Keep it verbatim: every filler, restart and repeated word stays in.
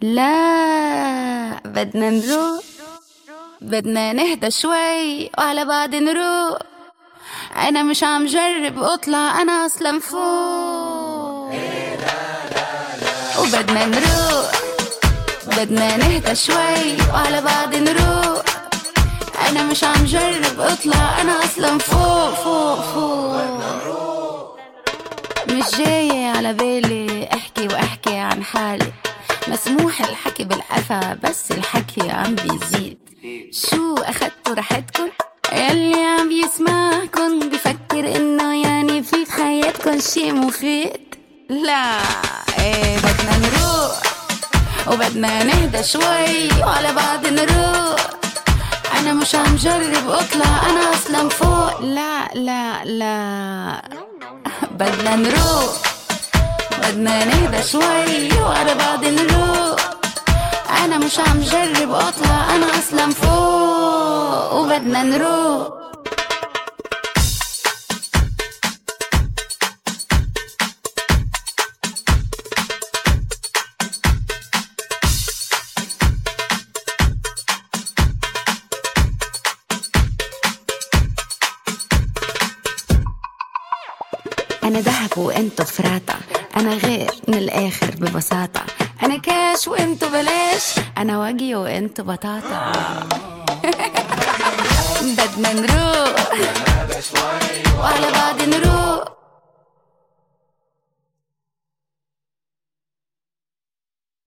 لا بدنا نروق، بدنا نهدى شوي وعلى بعض نروق. انا مش عم جرب اطلع، انا اصلا فوق. وبدنا نروق، بدنا نهدى شوي وعلى بعض نروق. انا مش عم جرب اطلع، انا اصلا فوق فوق فوق. مش جاية على بالي احكي واحكي عن حالي، مسموح الحكي بالقفا بس الحكي عم بيزيد. شو اخدتوا راحتكن؟ يلي عم يسمعكن بفكر انه يعني في حياتكن شي مفيد. لا ايه بدنا نروق وبدنا نهدى شوي وعلى بعض نروق. انا مش عم جرب اطلع، انا اصلا فوق. لا لا لا بدنا نروق، بدنا نهدى شوي وعلى بعض نروق. انا مش عم جرب اطلع، انا اصلا فوق وبدنا نروق. أنا دهب وإنتو فراطة، أنا غير من الآخر ببساطة. أنا كاش وإنتو بلاش، أنا واجي وإنتو بطاطا. بدنا نروق وعلى بعض نروق.